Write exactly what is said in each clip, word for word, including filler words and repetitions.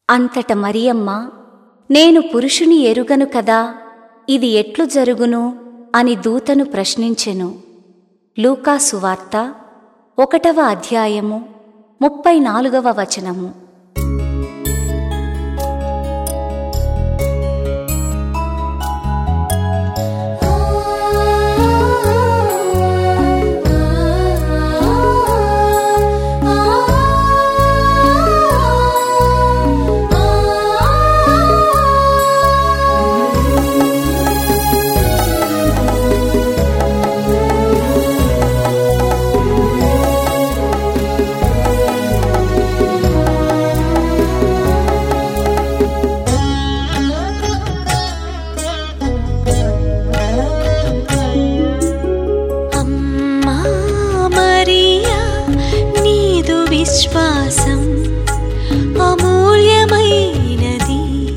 అంతట మరియమ్మ, నేను పురుషుని ఎరుగను కదా, ఇది ఎట్లు జరుగును అని దూతను ప్రశ్నించెను. లూకా సువార్త ఒకటవ అధ్యాయము ముప్పై నాలుగవ వచనము. విశ్వాసం అమూల్యమైనది,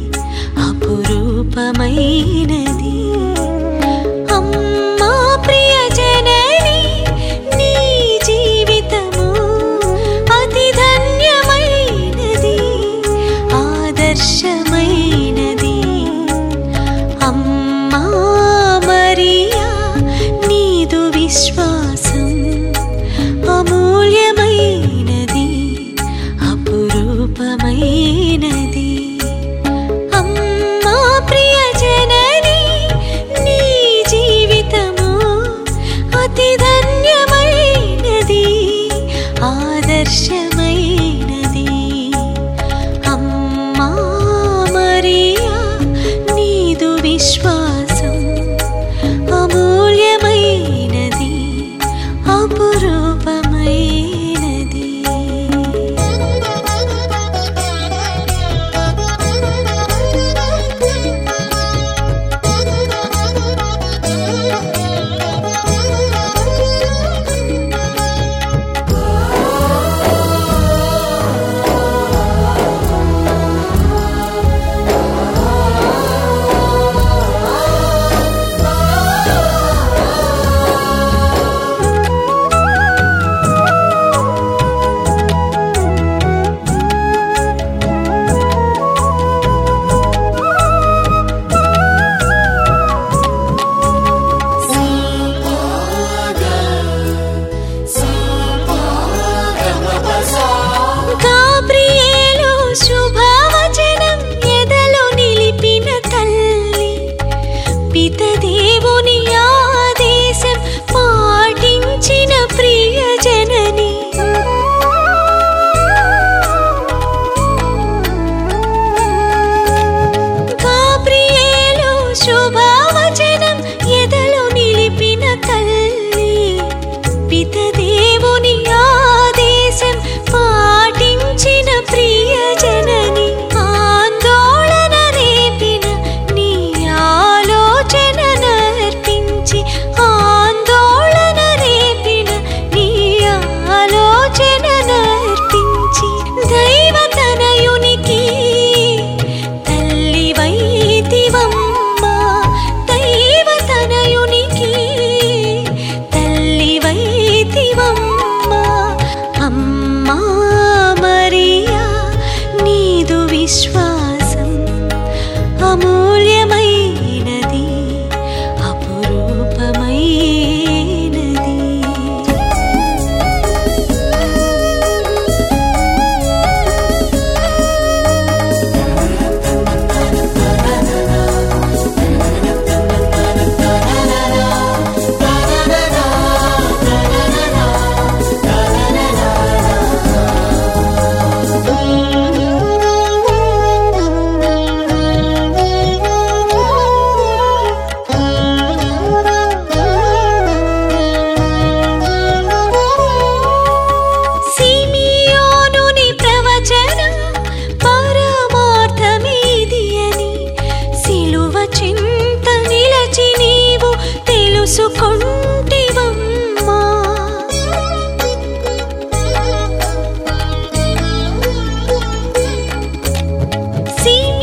అపురూపమైనది. అమ్మా ప్రియజనని, నీ జీవితము అతి ధన్యమైనది, ఆదర్శమైనది. అమ్మా మరియా, నీదు విశ్వాసం అమూల్యమైనది, అపురూపమైనది. అమ్మా ప్రియజనని, నీ జీవితము అతి ధన్యమైనది, ఆదర్శమైనది. అమ్మా మరియా, నీదు విశ్వాసం అమూల్యమైనది, అపురూపమైనది. పితదేవుని ఆదేశం పాటించిన ప్రియజనని, గాబ్రియేలు శుభవచనం ఎదలో నిలిపిన తల్లి. పితదేవుని ఆదేశం పాటించిన ప్రియజనని, ఆందోళన రేపిన నీ ఆలోచన నర్పించి, ఆందోళన రేపిన నీ ఆలోచన నర్పించి, దైవతనయునికి తల్లివైతివమ్మా, దైవతనయునికి తల్లివైతివమ్మా. అమ్మా మరియా, నీదు విశ్వాసం అమూల్యమైనది, అపురూపమైనది. సిమియోనుని ప్రవచనం పరమార్థమేది అని సిలువ చింత నిలచి నీవు తెలుసుకొంటివమ్మా. సిమి